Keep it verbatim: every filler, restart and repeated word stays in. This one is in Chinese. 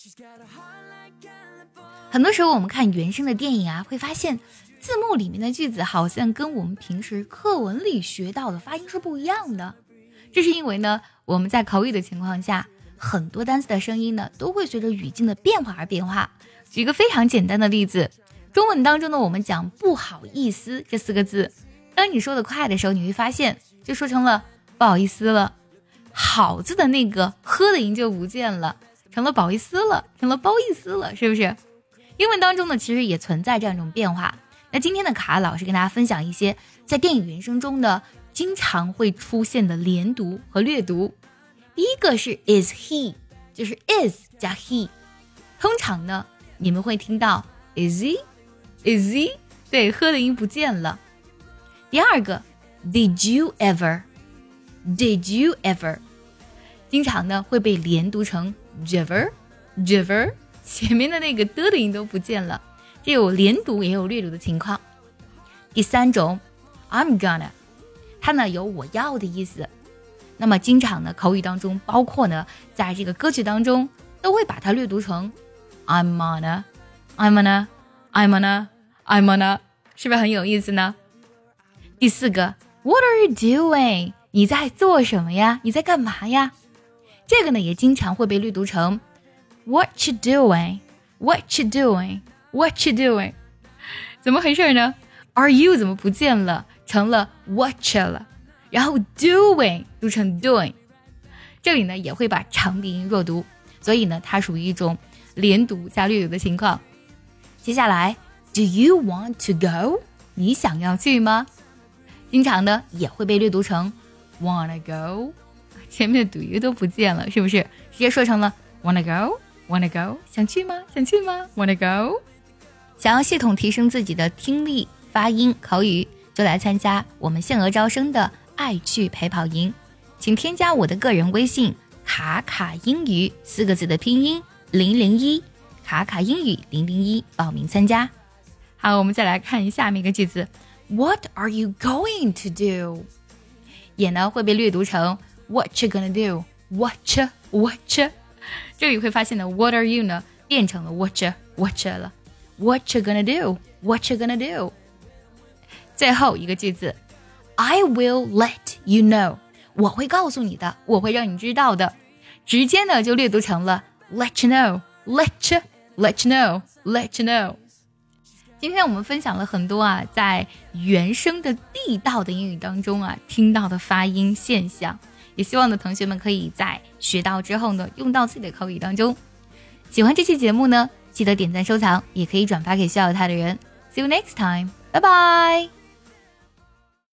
很多时候我们看原声的电影啊，会发现字幕里面的句子好像跟我们平时课文里学到的发音是不一样的。这是因为呢，我们在口语的情况下，很多单词的声音呢都会随着语境的变化而变化。举一个非常简单的例子，中文当中呢，我们讲不好意思这四个字，当你说的快的时候，你会发现就说成了不好意思了，好字的那个呵的音就不见了，成了不好意思了，成了包意思了，是不是？英文当中呢，其实也存在这样一种变化。那今天的卡老师跟大家分享一些在电影原声中呢经常会出现的连读和略读。第一个是 is he， 就是 is 加 he， 通常呢你们会听到 is he is he， 对，呵的音不见了。第二个 did you ever did you ever， 经常呢会被连读成 jiver jiver， 前面的那个的的音都不见了，这有连读也有略读的情况。第三种 I'm gonna， 它呢有我要的意思，那么经常呢口语当中，包括呢在这个歌曲当中，都会把它略读成 I'm gonna I'm gonna I'm gonna I'm gonna， 是不是很有意思呢？第四个 What are you doing， 你在做什么呀？你在干嘛呀？这个呢也经常会被略读成 What you doing What you doing What you doing， 怎么回事呢？ Are you 怎么不见了，成了 watch 了，然后 doing 读成 doing， 这里呢也会把长鼻音弱读，所以呢它属于一种连读加略读的情况。接下来 Do you want to go， 你想要去吗？经常呢也会被略读成 wanna go， 前面的 do you 都不见了，是不是直接说成了 wanna go wanna go， 想去吗想去吗 wanna go。 想要系统提升自己的听力发音口语，就来参加我们限额招生的爱趣陪跑营，请添加我的个人微信卡卡英语四个字的拼音零零一，卡卡英语零零一报名参加。好，我们再来看下面一个句子 What are you going to do， 也呢会被略读成 What you gonna do What you What you， 这里会发现呢 What are you 呢变成了 What you What you 了， What you gonna do What you gonna do。 最后一个句子 I will let you know， 我会告诉你的，我会让你知道的，直接呢就略读成了 Let you know Let you Let you know Let you know。 今天我们分享了很多啊在原声的地道的英语当中啊听到的发音现象，也希望呢同学们可以在学到之后呢用到自己的口语当中。喜欢这期节目呢，记得点赞收藏，也可以转发给需要它的人。See you next time， 拜拜。